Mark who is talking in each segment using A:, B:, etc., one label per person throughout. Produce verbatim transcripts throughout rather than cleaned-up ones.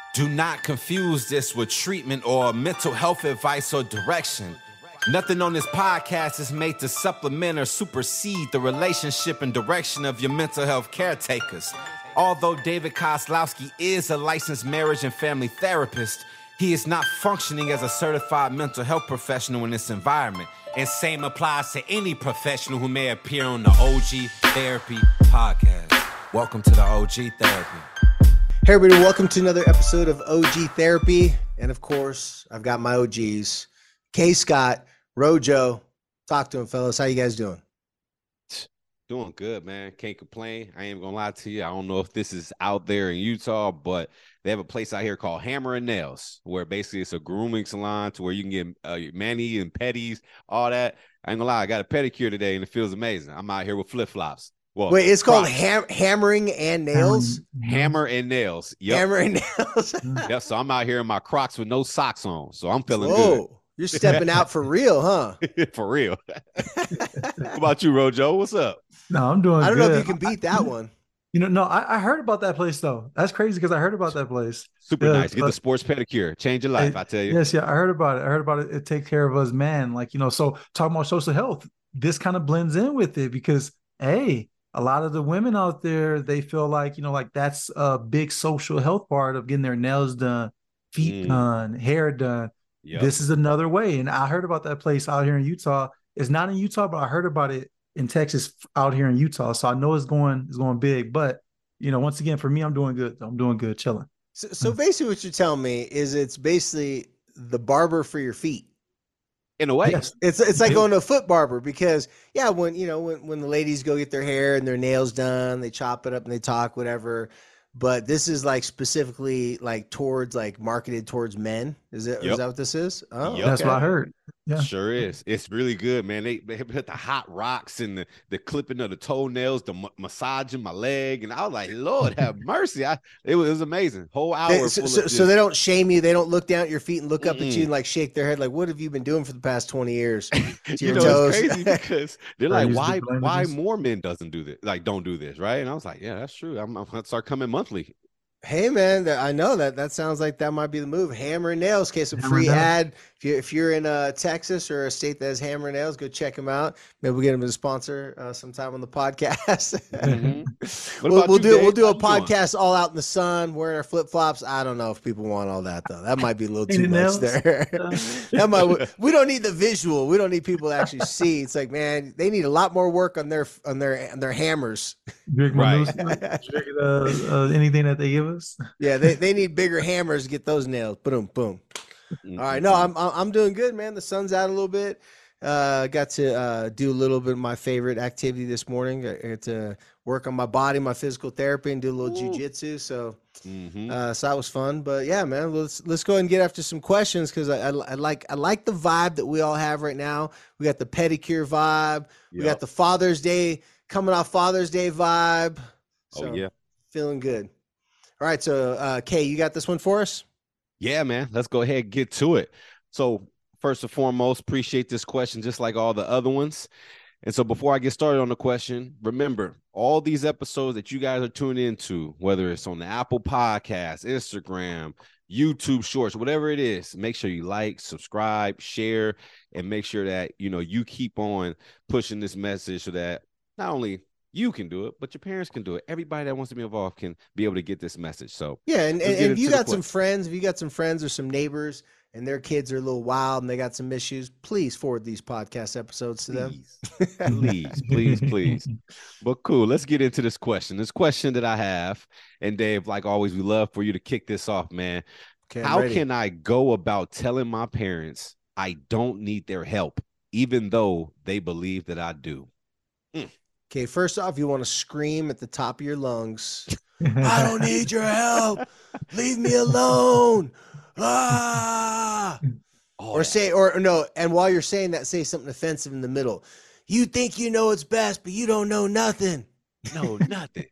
A: Do not confuse this with treatment or mental health advice or direction. Nothing on this podcast is made to supplement or supersede the relationship and direction of your mental health caretakers. Although David Kozlowski is a licensed marriage and family therapist, he is not functioning as a certified mental health professional in this environment. And same applies to any professional who may appear on the O G Therapy podcast. Welcome to the O G Therapy.
B: Hey everybody, welcome to another episode of O G Therapy. And of course, I've got my O Gs, K Scott, Rojo. Talk to him, fellas. How you guys doing?
C: Doing good, man. Can't complain. I ain't gonna lie to you. I don't know if this is out there in Utah, but they have a place out here called Hammer and Nails, where basically it's a grooming salon to where you can get uh, mani and petties, all that. I ain't gonna lie, I got a pedicure today and it feels amazing. I'm out here with flip flops. Well,
B: wait, it's called ham- hammering and nails.
C: Hammer and Nails. Yep.
B: Hammer and nails.
C: Yep. So I'm out here in my Crocs with no socks on, so I'm feeling
B: Whoa,
C: good.
B: You're stepping out for real, huh?
C: For real. How about you, Rojo? What's up?
D: No, I'm doing.
B: I don't
D: good.
B: know if you can beat that one.
D: You know, no, I, I heard about that place though. That's crazy because I heard about that place.
C: Super
D: yeah,
C: nice. Get the sports pedicure. Change your life,
D: I,
C: I tell you.
D: Yes, yeah, I heard about it. I heard about it. It takes care of us, man. Like, you know, so talking about social health, this kind of blends in with it because, hey, a lot of the women out there, they feel like, you know, like that's a big social health part of getting their nails done, feet mm. done, hair done. Yep. This is another way. And I heard about that place out here in Utah. It's not in Utah, but I heard about it in Texas out here in Utah. So I know it's going, it's going big, but you know, once again, for me, I'm doing good. I'm doing good, chilling.
B: So, so basically what you're telling me is it's basically the barber for your feet.
C: In a way,
B: yes. it's it's like going to a foot barber because yeah, when you know when, when the ladies go get their hair and their nails done, they chop it up and they talk whatever. But this is like specifically like towards like marketed towards men. Is it? Yep. Is that what this is?
D: Oh, yep. That's what I heard. Yeah,
C: sure is. It's really good, man. They they put the hot rocks and the, the clipping of the toenails, the m- massaging my leg, and I was like, Lord have mercy. I it was, it was amazing. Whole hour.
B: They, so, so, so they don't shame you. They don't look down at your feet and look up mm-hmm. at you and like shake their head like, what have you been doing for the past twenty years? To
C: you
B: your
C: know,
B: toes?
C: It's crazy because they're like, why why more men doesn't do this? Like, don't do this, right? And I was like, yeah, that's true. I'm, I'm gonna start coming monthly.
B: Hey man, I know that that sounds like that might be the move. Hammer and Nails. Okay, some free ad. If you if you're in uh, Texas or a state that has Hammer and Nails, go check them out. Maybe we'll get them as a sponsor uh, sometime on the podcast. Mm-hmm. we'll, we'll you, do Dave? we'll do a How podcast all out in the sun, wearing our flip flops. I don't know if people want all that though. That might be a little too much there. that might we don't need the visual. We don't need people to actually see. It's like, man, they need a lot more work on their on their on their hammers.
D: Drink right. Drink, uh, uh, anything that they give us.
B: Yeah, they, they need bigger hammers to get those nails. Boom, boom. All right, no, I'm I'm doing good, man. The sun's out a little bit. Uh, got to uh, do a little bit of my favorite activity this morning. I got to work on my body, my physical therapy, and do a little Ooh. jujitsu. So, mm-hmm. uh, so that was fun. But yeah, man, let's let's go ahead and get after some questions because I, I, I like I like the vibe that we all have right now. We got the pedicure vibe. Yep. We got the Father's Day coming off Father's Day vibe. So,
C: oh yeah,
B: feeling good. All right, so uh, Kay, you got this one for us?
C: Yeah, man. Let's go ahead and get to it. So first and foremost, appreciate this question just like all the other ones. And so before I get started on the question, remember, all these episodes that you guys are tuned into, whether it's on the Apple Podcast, Instagram, YouTube Shorts, whatever it is, make sure you like, subscribe, share, and make sure that, you know, you keep on pushing this message so that not only you can do it, but your parents can do it. Everybody that wants to be involved can be able to get this message. So
B: yeah, and, and, and if you got some friends, if you got some friends or some neighbors and their kids are a little wild and they got some issues, please forward these podcast episodes to
C: please. them. please, please, please. But cool, let's get into this question. This question that I have, and Dave, like always, we love for you to kick this off, man. Okay, How ready. can I go about telling my parents I don't need their help, even though they believe that I do?
B: Mm. Okay, first off, you want to scream at the top of your lungs, I don't need your help. Leave me alone. Ah. Oh, or yeah. say, or no, and while you're saying that, say something offensive in the middle. You think you know what's best, but you don't know nothing.
C: No, nothing.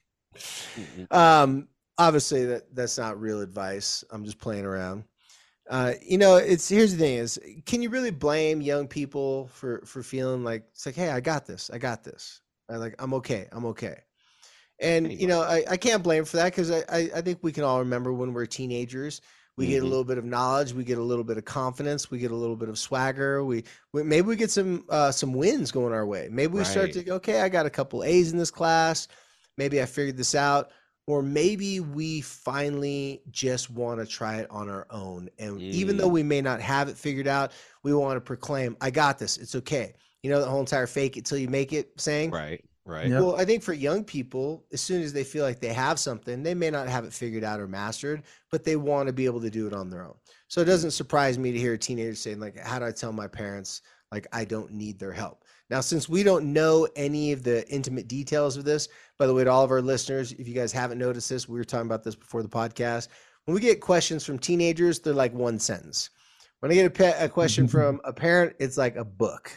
B: um, obviously that that's not real advice. I'm just playing around. Uh, you know, it's here's the thing is, can you really blame young people for for feeling like it's like, hey, I got this, I got this. I like, I'm okay, I'm okay. And,
C: Anyway.
B: you know, I, I can't blame for that because I, I, I think we can all remember when we're teenagers, we get a
C: Mhm.
B: little bit of knowledge, we get a little bit of confidence, we get a little bit of swagger. We, we maybe we get some uh, some wins going our way. Maybe we start
C: Right.
B: to, okay, I got a couple A's in this class. Maybe I figured this out. Or maybe we finally just want to try it on our own. And even though
C: Mm.
B: we may not have it figured out, we want to proclaim, I got this. It's okay. You know, the whole entire fake it till you make it saying.
C: Right. Right.
D: Yep.
B: Well, I think for young people, as soon as they feel like they have something, they may not have it figured out or mastered, but they want to be able to do it on their own. So it doesn't surprise me to hear a teenager saying, like, how do I tell my parents, like, I don't need their help? Now, since we don't know any of the intimate details of this, by the way, to all of our listeners, if you guys haven't noticed this, we were talking about this before the podcast. When we get questions from teenagers, they're like one sentence. When I get a, pe- a question from a parent, it's like a book.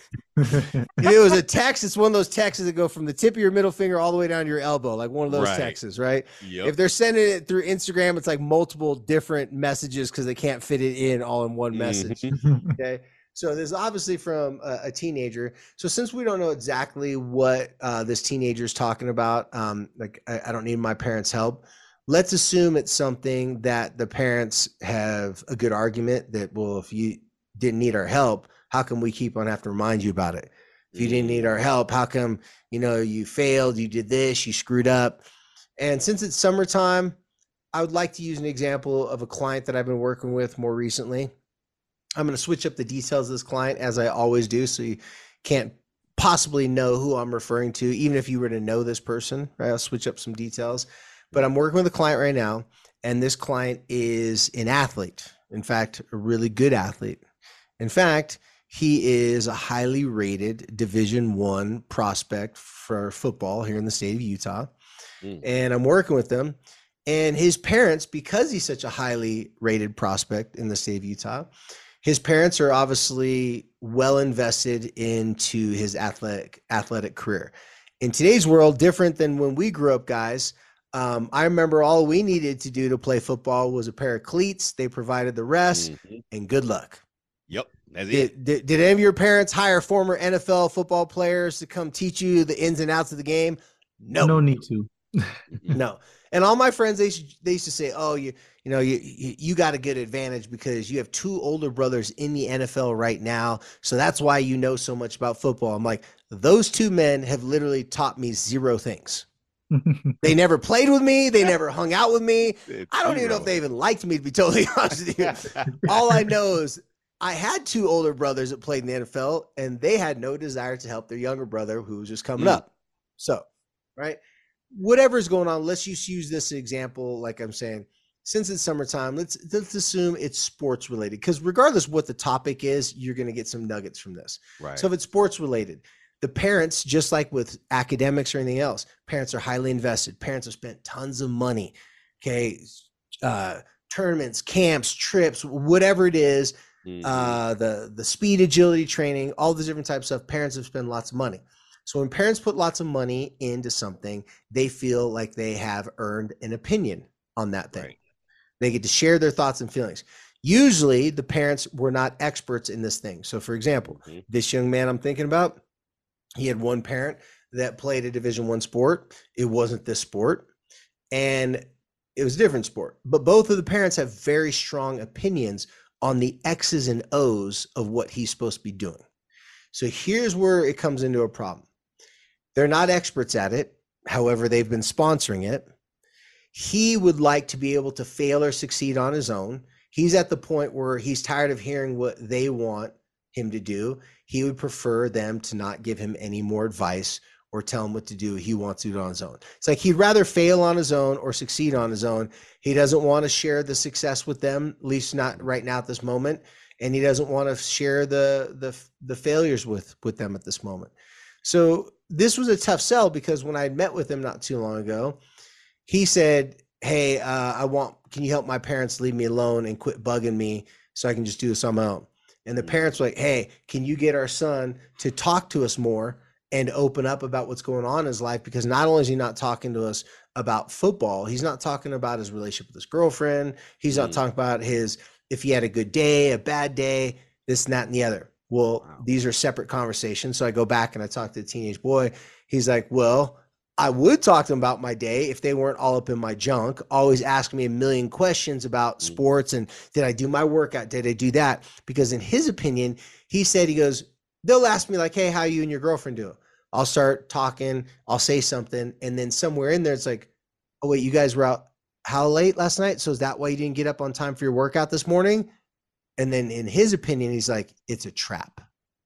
B: If it was a text, it's one of those texts that go from the tip of your middle finger all the way down to your elbow, like one of those
C: Right.
B: texts, right?
C: Yep.
B: If they're sending it through Instagram, it's like multiple different messages because they can't fit it in all in one message.
C: Mhm.
B: Okay. So there's obviously from a, a teenager. So since we don't know exactly what uh, this teenager is talking about, um, like I, I don't need my parents' help. Let's assume it's something that the parents have a good argument that, well, if you didn't need our help, how come we keep on having to remind you about it? If you didn't need our help, how come, you know, you failed, you did this, you screwed up? And since it's summertime, I would like to use an example of a client that I've been working with more recently. I'm going to switch up the details of this client as I always do, so you can't possibly know who I'm referring to, even if you were to know this person, right? I'll switch up some details. But I'm working with a client right now, and this client is an athlete. In fact, a really good athlete. In fact, he is a highly rated Division One prospect for football here in the state of Utah.
C: Mm.
B: And I'm working with him. And his parents, because he's such a highly rated prospect in the state of Utah, his parents are obviously well invested into his athletic athletic career. In today's world, different than when we grew up, guys. Um, I remember all we needed to do to play football was a pair of cleats. They provided the rest,
C: Mhm.
B: and good luck.
C: Yep. That's it.
B: Did, did, did any of your parents hire former N F L football players to come teach you the ins and outs of the game? No,
D: No need to.
B: no. And all my friends, they used, they used to say, "Oh, you, you know, you, you, you got a good advantage because you have two older brothers in the N F L right now, so that's why you know so much about football." I'm like, those two men have literally taught me zero things. They never played with me. They never hung out with me.
C: It's
B: I don't even know if
C: zero.
B: they even liked me, to be totally honest with you. All I know is I had two older brothers that played in the N F L, and they had no desire to help their younger brother who was just coming
C: Mm.
B: up. So, right, whatever's going on, let's just use this example. Like I'm saying, since it's summertime, let's let's assume it's sports related, because regardless what the topic is, you're going to get some nuggets from this.
C: Right.
B: So if it's sports related, the parents, just like with academics or anything else, parents are highly invested. Parents have spent tons of money. Okay, uh, tournaments, camps, trips, whatever it is.
C: Mhm.
B: Uh, the the speed agility training, all the different types of stuff. Parents have spent lots of money. So when parents put lots of money into something, they feel like they have earned an opinion on that thing.
C: Right.
B: They get to share their thoughts and feelings. Usually the parents were not experts in this thing. So for example,
C: Mhm.
B: this young man I'm thinking about, he had one parent that played a Division One sport. It wasn't this sport, and it was a different sport. But both of the parents have very strong opinions on the X's and O's of what he's supposed to be doing. So here's where it comes into a problem. They're not experts at it. However, they've been sponsoring it. He would like to be able to fail or succeed on his own. He's at the point where he's tired of hearing what they want him to do. He would prefer them to not give him any more advice or tell him what to do. He wants to do it on his own. It's like he'd rather fail on his own or succeed on his own. He doesn't want to share the success with them, at least not right now at this moment. And he doesn't want to share the the the failures with with them at this moment. So this was a tough sell, because when I met with him not too long ago, he said, "Hey, uh, I want, can you help my parents leave me alone and quit bugging me so I can just do this on my own?" And the parents were like, "Hey, can you get our son to talk to us more and open up about what's going on in his life?" Because not only is he not talking to us about football, he's not talking about his relationship with his girlfriend. He's not
C: Mm.
B: talking about his, if he had a good day, a bad day, this and that and the other. Well,
C: Wow.
B: these are separate conversations. So I go back and I talk to the teenage boy. He's like, "Well, I would talk to them about my day if they weren't all up in my junk, always asking me a million questions about sports and did I do my workout? Did I do that? Because in his opinion, he said, he goes, they'll ask me like, hey, how you and your girlfriend doing? I'll start talking, I'll say something. And then somewhere in there, it's like, oh wait, you guys were out how late last night? So is that why you didn't get up on time for your workout this morning? And then in his opinion, he's like, it's a trap.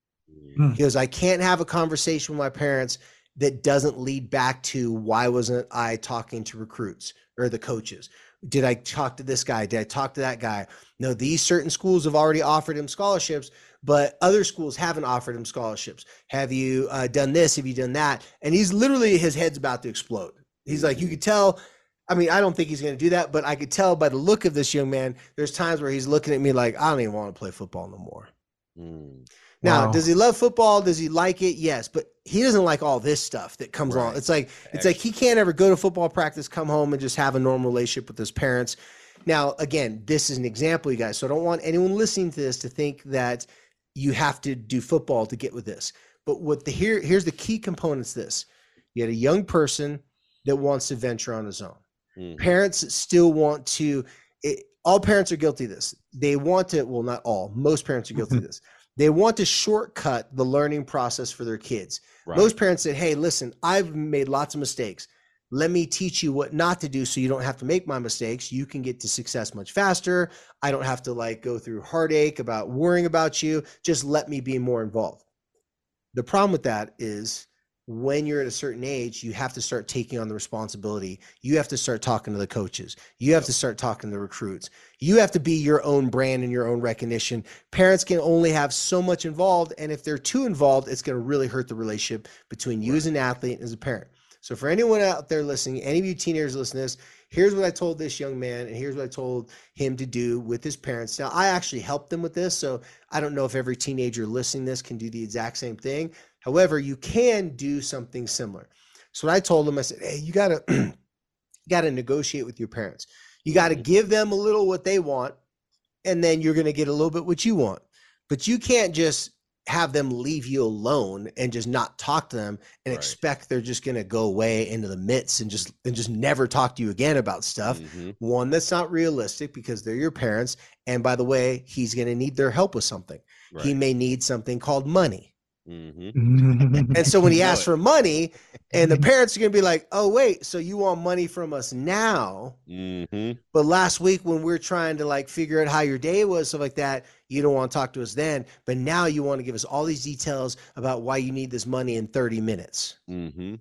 B: Mm. He goes, I can't have a conversation with my parents that doesn't lead back to why wasn't I talking to recruits or the coaches? Did I talk to this guy? Did I talk to that guy? No, these certain schools have already offered him scholarships, but other schools haven't offered him scholarships. Have you uh, done this? Have you done that? And he's literally, his head's about to explode. He's like, you could tell, I mean, I don't think he's going to do that, but I could tell by the look of this young man, there's times where he's looking at me like, I don't even want to play football no more. Mm. Now, wow. Does he love football? Does he like it? Yes, but he doesn't like all this stuff that comes right. along. It's like Excellent. It's like he can't ever go to football practice, come home, and just have a normal relationship with his parents. Now, again, this is an example, you guys. So I don't want anyone listening to this to think that you have to do football to get with this. But what the here here's the key components. This you had a young person that wants to venture on his own. Mm-hmm. Parents still want to. It, all parents are guilty of this. They want to. Well, not all. Most parents are guilty of this. They want to shortcut the learning process for their kids. Right. Most parents said, hey, listen, I've made lots of mistakes. Let me teach you what not to do so you don't have to make my mistakes. You can get to success much faster. I don't have to like go through heartache about worrying about you. Just let me be more involved. The problem with that is when you're at a certain age, you have to start taking on the responsibility. You have to start talking to the coaches. You have to start talking to the recruits. You have to be your own brand and your own recognition. Parents can only have so much involved. And if they're too involved, it's going to really hurt the relationship between you right. as an athlete and as a parent. So for anyone out there listening, any of you teenagers listening to this, here's what I told this young man, and here's what I told him to do with his parents. Now, I actually helped them with this, so I don't know if every teenager listening to this can do the exact same thing. However, you can do something similar. So what I told him, I said, hey, you gotta, you gotta negotiate with your parents. You gotta give them a little what they want, and then you're gonna get a little bit what you want. But you can't just have them leave you alone and just not talk to them and right. expect they're just going to go away into the midst and just and just never talk to you again about stuff. Mm-hmm. One, that's not realistic because they're your parents. And by the way, he's going to need their help with something. Right. He may need something called money. Mm-hmm. And so when he asks for money and the parents are going to be like, oh, wait, so you want money from us now? Mm-hmm. But last week when we we're trying to like figure out how your day was, stuff like that, you don't want to talk to us then. But now you want to give us all these details about why you need this money in thirty minutes. Mm-hmm.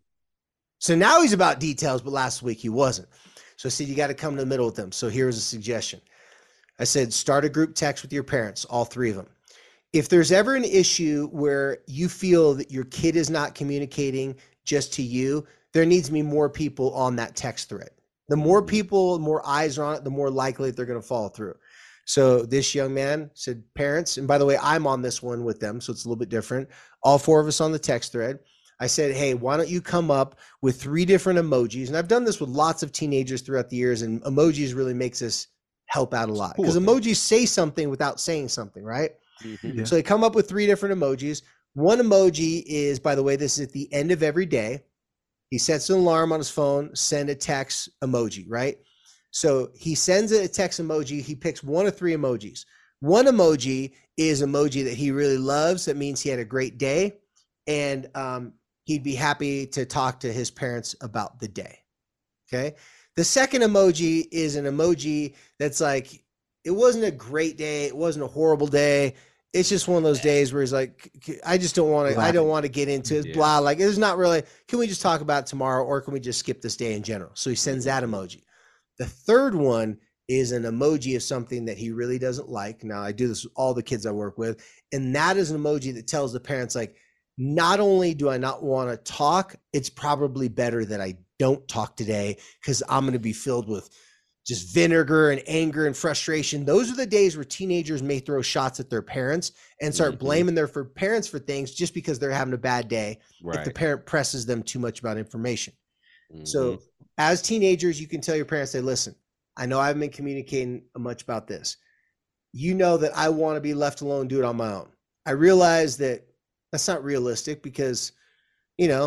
B: So now he's about details, but last week he wasn't. So I said, you got to come to the middle with them. So here's a suggestion. I said, start a group text with your parents, all three of them. If there's ever an issue where you feel that your kid is not communicating just to you, there needs to be more people on that text thread. The more people, more eyes are on it, the more likely they're going to follow through. So this young man said, parents, and by the way, I'm on this one with them, so it's a little bit different. All four of us on the text thread. I said, hey, why don't you come up with three different emojis? And I've done this with lots of teenagers throughout the years, and emojis really makes us help out a lot because emojis say something without saying something, right? Mm-hmm. Yeah. So they come up with three different emojis. One emoji is, by the way, this is at the end of every day. He sets an alarm on his phone, send a text emoji, right? So he sends a text emoji. He picks one of three emojis. One emoji is emoji that he really loves. That means he had a great day. And um, he'd be happy to talk to his parents about the day. Okay. The second emoji is an emoji that's like, it wasn't a great day. It wasn't a horrible day. It's just one of those days where he's like, I just don't want to, I don't want to get into it. Yeah. Blah. Like, it's not really, can we just talk about it tomorrow or can we just skip this day in general? So he sends that emoji. The third one is an emoji of something that he really doesn't like. Now I do this with all the kids I work with. And that is an emoji that tells the parents, like, not only do I not want to talk, it's probably better that I don't talk today because I'm going to be filled with just vinegar and anger and frustration. Those are the days where teenagers may throw shots at their parents and start mm-hmm. blaming their for parents for things just because they're having a bad day. Right. If the parent presses them too much about information. Mm-hmm. So as teenagers, you can tell your parents, say, listen, I know I haven't been communicating much about this. You know that I want to be left alone, do it on my own. I realize that that's not realistic because, you know,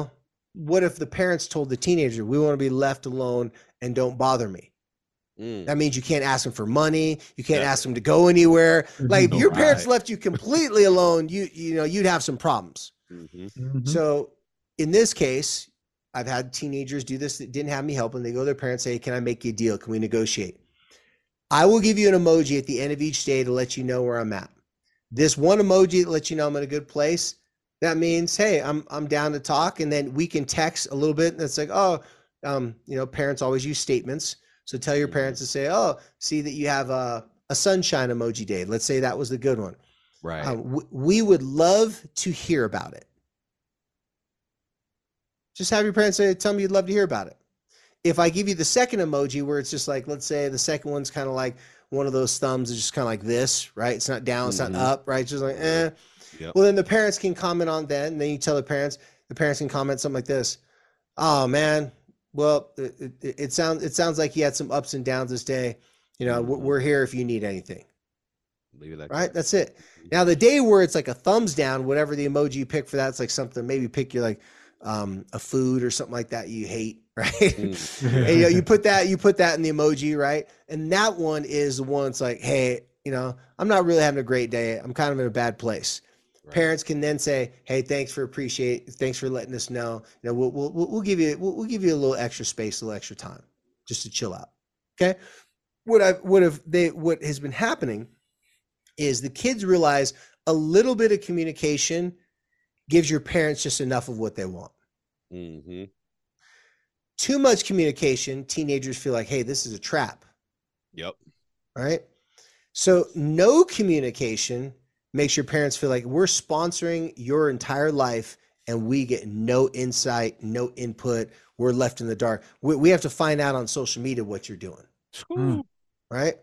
B: what if the parents told the teenager, we want to be left alone and don't bother me? Mm. That means you can't ask them for money. You can't yeah. ask them to go anywhere. Like if no, your right. parents left you completely alone, you you know, you'd have some problems. Mm-hmm. Mm-hmm. So in this case, I've had teenagers do this that didn't have me help, and they go to their parents and say, can I make you a deal? Can we negotiate? I will give you an emoji at the end of each day to let you know where I'm at. This one emoji that lets you know I'm in a good place, that means, hey, I'm I'm down to talk. And then we can text a little bit. And it's like, oh, um, you know, parents always use statements. So tell your parents to say, oh, see that you have a, a sunshine emoji day. Let's say that was the good one.
C: Right.
B: Um, w- we would love to hear about it. Just have your parents say, tell me you'd love to hear about it. If I give you the second emoji where it's just like, let's say the second one's kind of like one of those thumbs is just kind of like this, right? It's not down, it's mm-hmm. not up, right? It's just like, eh. Yep. Well, then the parents can comment on that. And then you tell the parents, the parents can comment something like this. Oh man, well, it, it, it sounds, it sounds like you had some ups and downs this day. You know, mm-hmm. we're here if you need anything.
C: Leave it like
B: right.
C: That.
B: That's it. Now the day where it's like a thumbs down, whatever the emoji you pick for that, it's like something, maybe pick your like, um, a food or something like that you hate, right? Mm. And, you know, you put that, you put that in the emoji, right? And that one is the one that's like, hey, you know, I'm not really having a great day. I'm kind of in a bad place. Right. Parents can then say, hey, thanks for appreciate, thanks for letting us know. You know, we'll, we'll, we'll give you, we'll, we'll give you a little extra space, a little extra time just to chill out. Okay. What I what have they, what has been happening is the kids realize a little bit of communication gives your parents just enough of what they want.
C: Mm-hmm.
B: Too much communication, teenagers feel like, hey, this is a trap.
C: Yep.
B: All right. So no communication makes your parents feel like we're sponsoring your entire life and we get no insight, no input. We're left in the dark. We, we have to find out on social media what you're doing.
C: Mm.
B: Right.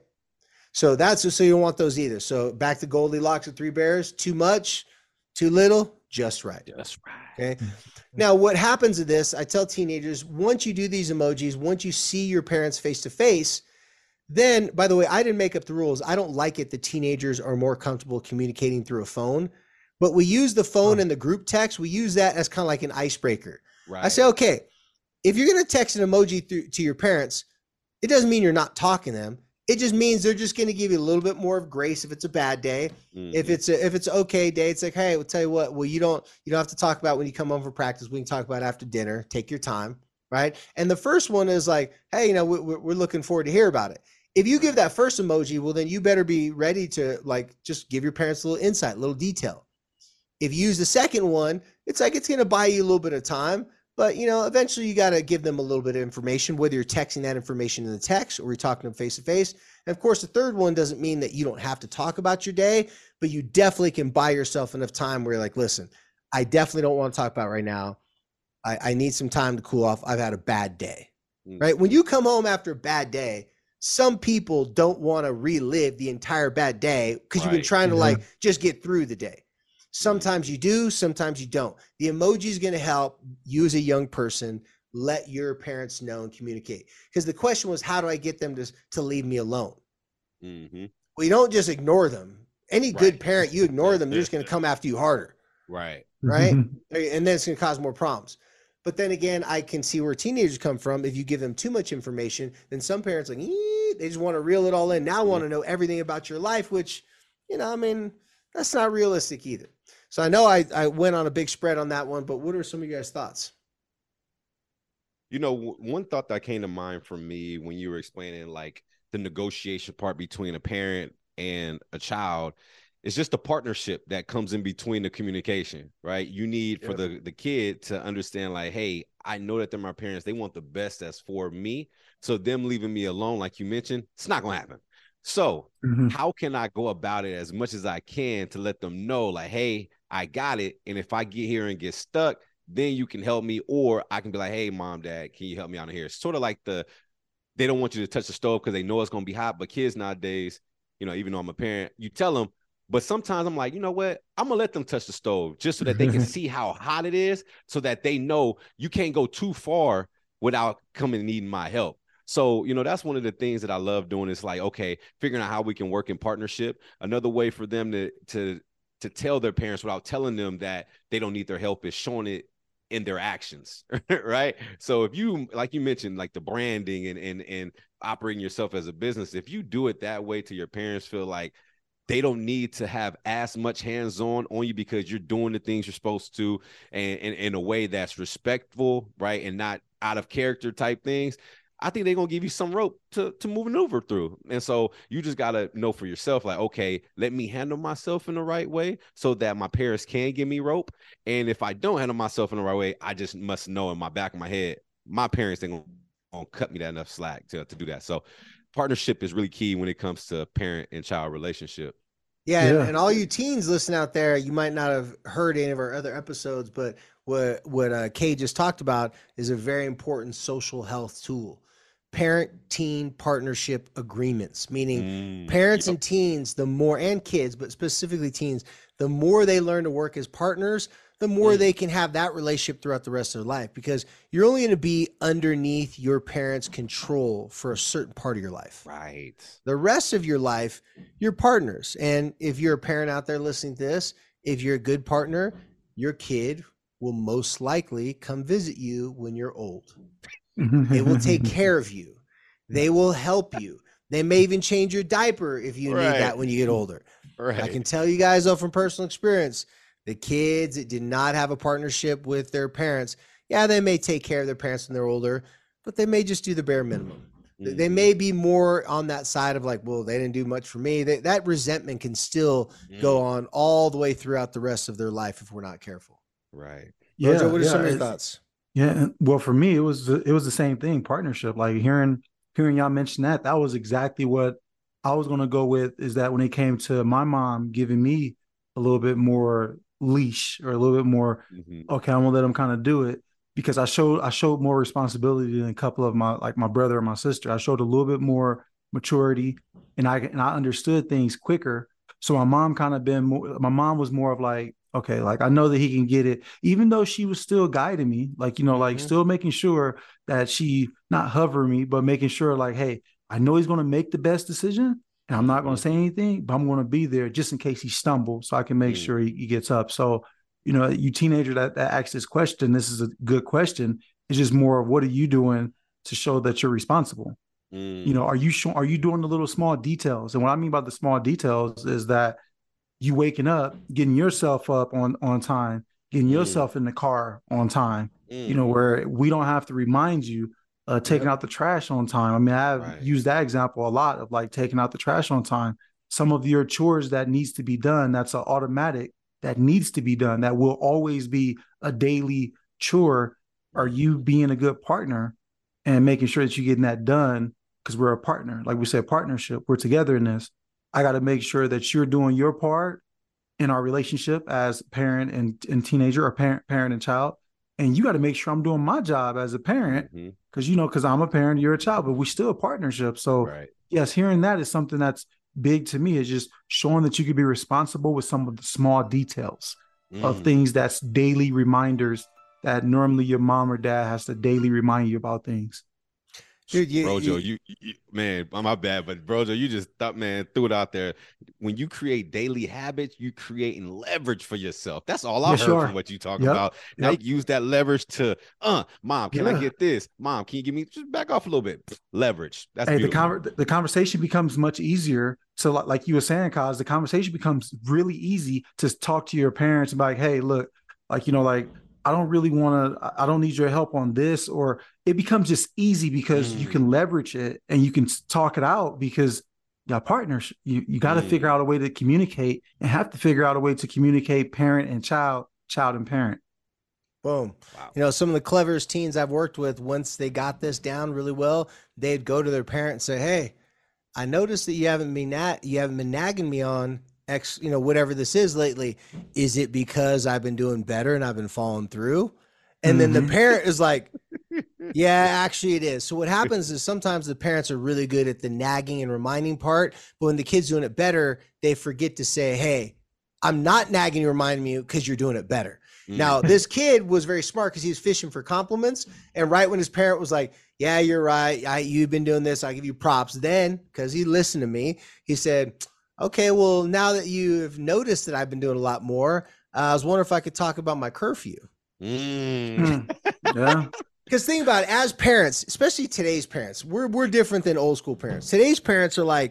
B: So that's so you don't want those either. So back to Goldilocks and Three Bears, too much, too little, just right.
C: Just right.
B: Okay. Now, what happens to this, I tell teenagers, once you do these emojis, once you see your parents face to face, then, by the way, I didn't make up the rules. I don't like it that teenagers are more comfortable communicating through a phone, but we use the phone oh. and the group text. We use that as kind of like an icebreaker. Right. I say, okay, if you're going to text an emoji through to your parents, it doesn't mean you're not talking to them. It just means they're just going to give you a little bit more of grace if it's a bad day. Mm-hmm. If it's a, if it's an okay day, it's like, hey, we'll tell you what. Well, you don't you don't have to talk about when you come home for practice. We can talk about after dinner. Take your time, right? And the first one is like, hey, you know, we, we're looking forward to hear about it. If you give that first emoji, well, then you better be ready to like just give your parents a little insight, a little detail. If you use the second one, it's like it's going to buy you a little bit of time. But, you know, eventually you got to give them a little bit of information, whether you're texting that information in the text or you're talking to them face to face. And of course, the third one doesn't mean that you don't have to talk about your day, but you definitely can buy yourself enough time where you're like, listen, I definitely don't want to talk about it right now. I, I need some time to cool off. I've had a bad day, mm-hmm. right? When you come home after a bad day, some people don't want to relive the entire bad day because right. you've been trying to mm-hmm. like just get through the day. Sometimes you do, sometimes you don't. The emoji is going to help you as a young person let your parents know and communicate. Because the question was, how do I get them to, to leave me alone?
C: Mm-hmm.
B: Well, you don't just ignore them. Any right. good parent, you ignore them, they're just going to come after you harder.
C: Right.
B: Right. And then it's going to cause more problems. But then again, I can see where teenagers come from. If you give them too much information, then some parents like, ee, they just want to reel it all in. Now want to know everything about your life, which, you know, I mean, that's not realistic either. So I know I, I went on a big spread on that one, but what are some of you guys' thoughts?
C: You know, one thought that came to mind for me when you were explaining like the negotiation part between a parent and a child is just the partnership that comes in between the communication, right? You need for yep. the, the kid to understand like, hey, I know that they're my parents. They want the best that's for me. So them leaving me alone, like you mentioned, it's not going to happen. So mm-hmm. how can I go about it as much as I can to let them know like, hey, I got it. And if I get here and get stuck, then you can help me. Or I can be like, hey, mom, dad, can you help me out here? It's sort of like the, they don't want you to touch the stove because they know it's going to be hot. But kids nowadays, you know, even though I'm a parent, you tell them. But sometimes I'm like, you know what? I'm going to let them touch the stove just so that they can see how hot it is so that they know you can't go too far without coming and needing my help. So, you know, that's one of the things that I love doing is like, okay, figuring out how we can work in partnership. Another way for them to, to, to tell their parents without telling them that they don't need their help is showing it in their actions, right? So if you, like you mentioned, like the branding and and and operating yourself as a business, if you do it that way to your parents feel like they don't need to have as much hands-on on you because you're doing the things you're supposed to, and, and in a way that's respectful, right? And not out of character type things, I think they're going to give you some rope to, to move maneuver through. And so you just got to know for yourself, like, okay, let me handle myself in the right way so that my parents can give me rope. And if I don't handle myself in the right way, I just must know in my back of my head, my parents ain't going to cut me that enough slack to, to do that. So partnership is really key when it comes to parent and child relationship.
B: Yeah,
D: Yeah.
B: And, and all you teens listening out there, you might not have heard any of our other episodes, but what what uh, Kay just talked about is a very important social health tool. Parent-teen partnership agreements, meaning
C: Mm,
B: parents
C: yep.
B: and teens, the more, and kids, but specifically teens, the more they learn to work as partners, the more
C: Mm.
B: they can have that relationship throughout the rest of their life, because you're only going to be underneath your parents' control for a certain part of your life.
C: Right.
B: The rest of your life, you're partners. And if you're a parent out there listening to this, if you're a good partner, your kid will most likely come visit you when you're old. They will take care of you. They will help you. They may even change your diaper if you
C: Right.
B: need that when you get older.
C: Right.
B: I can tell you guys, though, from personal experience, the kids that did not have a partnership with their parents, yeah, they may take care of their parents when they're older, but they may just do the bare minimum.
C: Mhm.
B: They may be more on that side of like, well, they didn't do much for me. They, that resentment can still go
C: Mm.
B: on all the way throughout the rest of their life if we're not careful.
C: Right.
D: Yeah,
B: Rojo, what are
D: yeah,
B: some of your
D: it's-
B: thoughts?
D: Yeah, and- well, for me, it was the- it was the same thing, partnership. Like hearing hearing y'all mention that, that was exactly what I was going to go with. Is that when it came to my mom giving me a little bit more leash or a little bit more,
C: Mhm.
D: okay, I'm gonna let them kind of do it, because I showed I showed more responsibility than a couple of my, like my brother and my sister. I showed a little bit more maturity, and I and I understood things quicker. So my mom kind of been more, my mom was more of like, okay, like I know that he can get it, even though she was still guiding me, like, you know, like
B: Mhm.
D: still making sure that she not hovering me, but making sure like, hey, I know he's going to make the best decision, and I'm not going
C: Mhm.
D: to say anything, but I'm going to be there just in case he stumbles, so I can make
C: Mm.
D: sure he, he gets up. So, you know, you teenager that, that asks this question, this is a good question. It's just more of what are you doing to show that you're responsible?
C: Mm.
D: You know, are you show, are you doing the little small details? And what I mean by the small details is that you waking up, getting yourself up on on time, getting
C: Mm.
D: yourself in the car on time.
C: Mm.
D: You know, where we don't have to remind you, uh, taking
B: Yep.
D: out the trash on time. I mean, I've
C: Right.
D: used that example a lot of like taking out the trash on time. Some of your chores that needs to be done, that's an automatic that needs to be done. That will always be a daily chore. Are you being a good partner and making sure that you're getting that done? Because we're a partner, like we said, partnership. We're together in this. I got to make sure that you're doing your part in our relationship as parent and, and teenager, or parent, parent and child. And you got to make sure I'm doing my job as a parent,
C: Mhm.
D: because, you know, because I'm a parent, you're a child, but we're still a partnership. So
C: Right.
D: yes, hearing that is something that's big to me, is just showing that you could be responsible with some of the small details of
C: Mm.
D: things that's daily reminders that normally your mom or dad has to daily remind you about things.
B: Dude, you,
C: Brojo,
B: you,
C: you, you man, my bad, but Brojo, you just thought, man, threw it out there. When you create daily habits, you creating leverage for yourself. That's all I
D: Yes,
C: heard
D: you are.
C: from what you talk
D: Yep,
C: about. Now
D: yep.
C: you use that leverage to, uh, mom, can I
D: Yeah.
C: get this? Mom, can you give me, just back off a little bit? Leverage. That's
D: Hey, the
C: beautiful.
D: conver- the conversation becomes much easier. So, like, like you were saying, Kaz, the conversation becomes really easy to talk to your parents and be like, hey, look, like, you know, like, I don't really want to, I don't need your help on this. Or it becomes just easy because you
C: Mm.
D: can leverage it and you can talk it out, because your partners, you, you got to
C: Mm.
D: figure out a way to communicate, and have to figure out a way to communicate parent and child, child and parent.
B: boom.
C: Wow.
B: You know, some of the cleverest teens I've worked with, once they got this down really well, they'd go to their parent and say, hey, I noticed that you haven't been nat- you haven't been nagging me on X, you know, whatever this is lately. Is it because I've been doing better and I've been following through? And then the
D: Mhm.
B: parent is like, yeah, actually it is. So what happens is sometimes the parents are really good at the nagging and reminding part, but when the kid's doing it better, they forget to say, hey, I'm not nagging you, reminding you because you're doing it better.
C: Mm.
B: Now, this kid was very smart because he was fishing for compliments. And right when his parent was like, yeah, you're right. I, you've been doing this. I give you props. Then, because he listened to me, he said, okay, well, now that you've noticed that I've been doing a lot more, uh, I was wondering if I could talk about my curfew.
C: Mm.
D: Yeah.
B: Because think about it, as parents, especially today's parents, we're we're different than old school parents. Today's parents are like,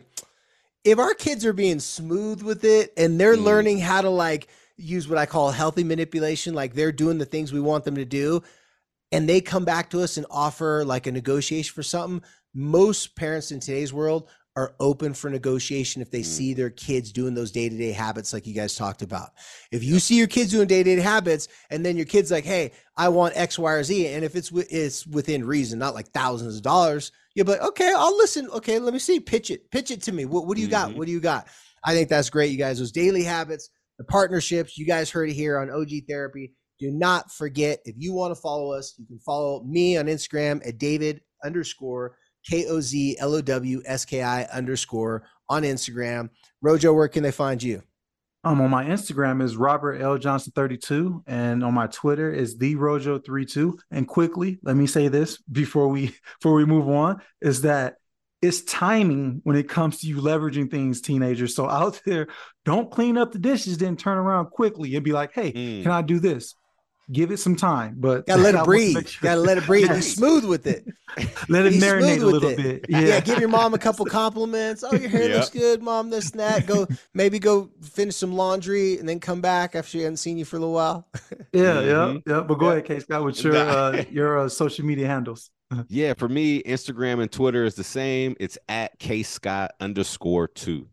B: if our kids are being smooth with it and they're mm. learning how to like use what I call healthy manipulation, like they're doing the things we want them to do, and they come back to us and offer like a negotiation for something, most parents in today's world are open for negotiation if they mm. see their kids doing those day-to-day habits like you guys talked about. If you see your kids doing day-to-day habits and then your kid's like, hey, I want X, Y, or Z, and if it's it's within reason, not like thousands of dollars, you'll be like, okay, I'll listen. Okay, let me see. Pitch it. Pitch it to me. What, what do you got? Mm-hmm. What do you got? I think that's great, you guys. Those daily habits, the partnerships, you guys heard it here on O G Therapy. Do not forget, if you want to follow us, you can follow me on Instagram at David underscore K O Z L O W S K I underscore on Instagram. Rojo, where can they find you?
D: Um, on my Instagram is Robert L. Johnson thirty-two, and on my Twitter is the Rojo thirty-two. And quickly, let me say this before we before we move on, is that it's timing when it comes to you leveraging things, teenagers. So out there, don't clean up the dishes, then turn around quickly and be like, hey, mm. can I do this? Give it some time, but
B: gotta let it breathe. Sure. Gotta let it breathe. Be smooth with it.
D: Let it Be marinate a little it. bit.
B: Yeah. yeah, give your mom a couple compliments. Oh, your hair yep. looks good, mom. This and that. Go maybe go finish some laundry and then come back after she hadn't seen you for a little while.
D: yeah, mm-hmm. yeah, yeah. But go yeah. ahead, K Scott, with your uh, your uh, social media handles.
C: yeah, for me, Instagram and Twitter is the same. It's at K Scott underscore two.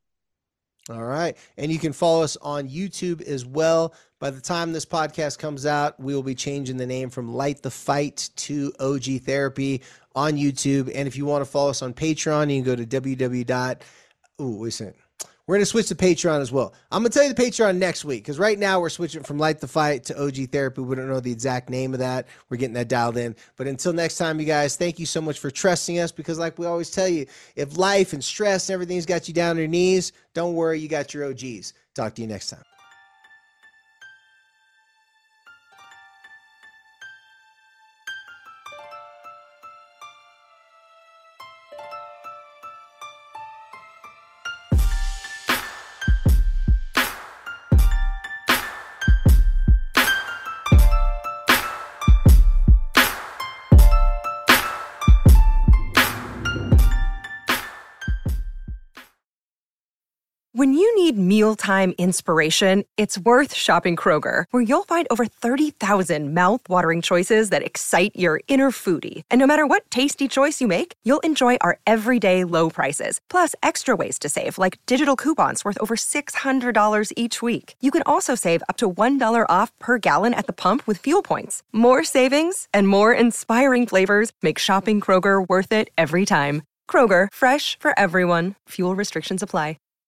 B: All right. And you can follow us on YouTube as well. By the time this podcast comes out, we will be changing the name from Light the Fight to O G Therapy on YouTube. And if you want to follow us on Patreon, you can go to www. Ooh, wait a second. We're going to switch to Patreon as well. I'm going to tell you the Patreon next week because right now we're switching from Light the Fight to O G Therapy. We don't know the exact name of that. We're getting that dialed in. But until next time, you guys, thank you so much for trusting us because like we always tell you, if life and stress and everything's got you down on your knees, don't worry, you got your O Gs. Talk to you next time.
E: When you need mealtime inspiration, it's worth shopping Kroger, where you'll find over thirty thousand mouth-watering choices that excite your inner foodie. And no matter what tasty choice you make, you'll enjoy our everyday low prices, plus extra ways to save, like digital coupons worth over six hundred dollars each week. You can also save up to one dollar off per gallon at the pump with fuel points. More savings and more inspiring flavors make shopping Kroger worth it every time. Kroger, fresh for everyone. Fuel restrictions apply.